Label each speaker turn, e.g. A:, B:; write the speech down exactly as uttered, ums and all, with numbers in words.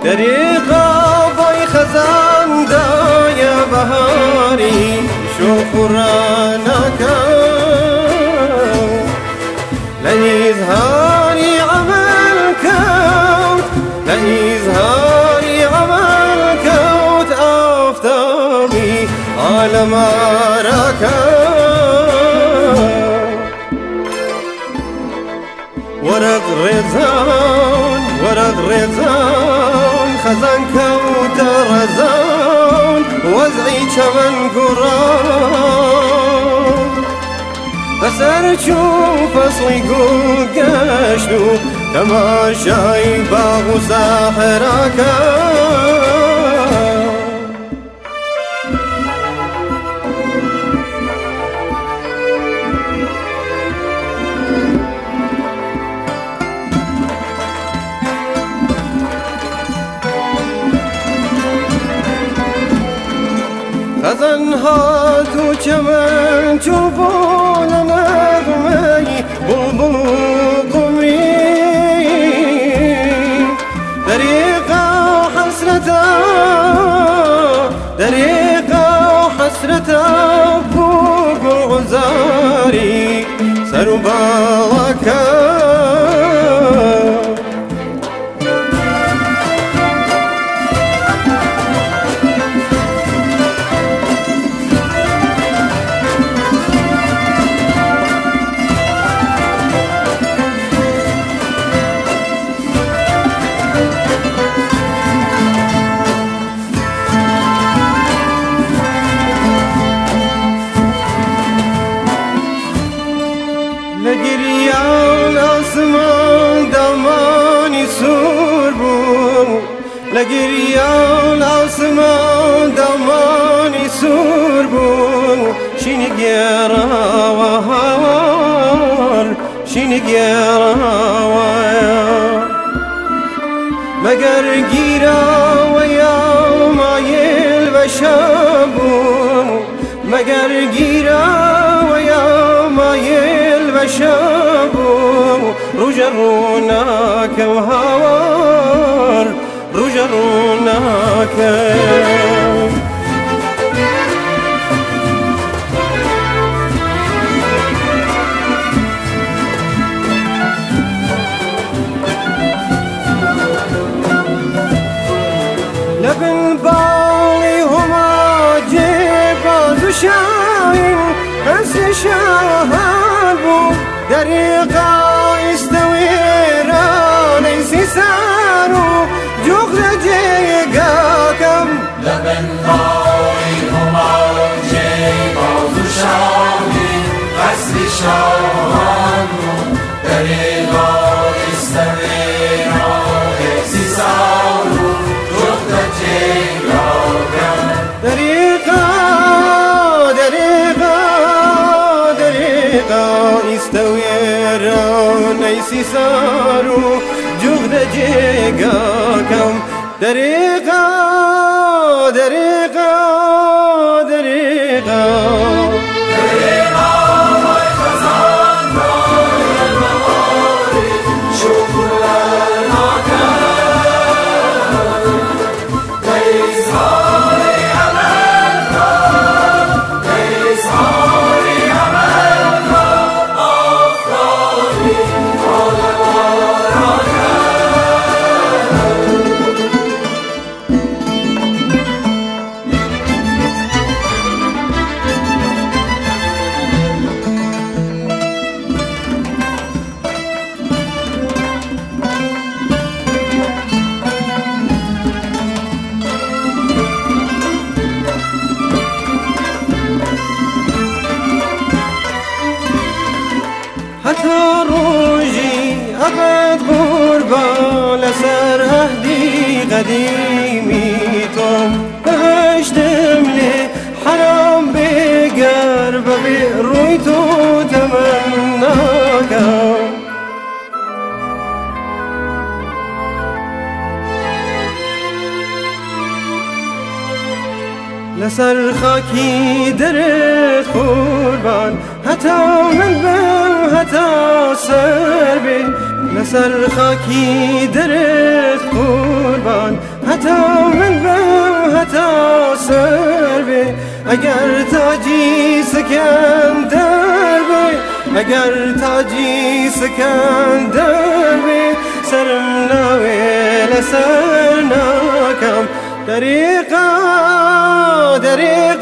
A: دریقا بای خزان دای بهاری شوف رانکا لإظهاري عمل كوت لإظهاري عمل كوت آفتابي على معركة ورق رزان ورق رزان خزان كوت رزان وزعي چمن قران بسر چون فصلی گل گشت و تماشای باغ و صحرا کرد خزان ها تو چمن چو بول نغمه‌ای بلبل و قمری دریقا حسرتا دریقا حسرتا بوق عزاری سر و باوکا لگریان آسمان دامانی سور بود لگریان آسمان دامانی سور بود شینی گیرا و هوار شینی گیرا و مگر گیرا و یا مایل و شبو مگر گیرا و یا مایل و شبو رجروناك وهوار رجروناك لبن بالي هما جيباز شاين بس شاهد بو دریقا استوی رانی سیسارو جغل جیگا کم
B: لبن بای هما جیباز شاهی قصد شاهانو دریقا استوی رانی سیسارو جغل جیگا کم
A: دریقا دریقا دریقا استوی رانی سیسارو جغد جیگا کم دریقا دریقا دریقا
B: دریقا بای خزان دای بهاری شوف رانکا لإظهاری عمل کن لإظهاری عمل کن آفتابی على معركة
A: حتی روژی ابد قربان لسر عهدی قدیمی توم بهشتم لی حرام بگر و به روی تو تمنا کن لسر خاکی درت قربان حتی من بم حتی سر بی لسر خاکی درت قربان حتا من بم حتا سر به اگر تاجی سکندر به اگر تاجی سکندر به سرم ناوی لسر ناکم دریقا دریقا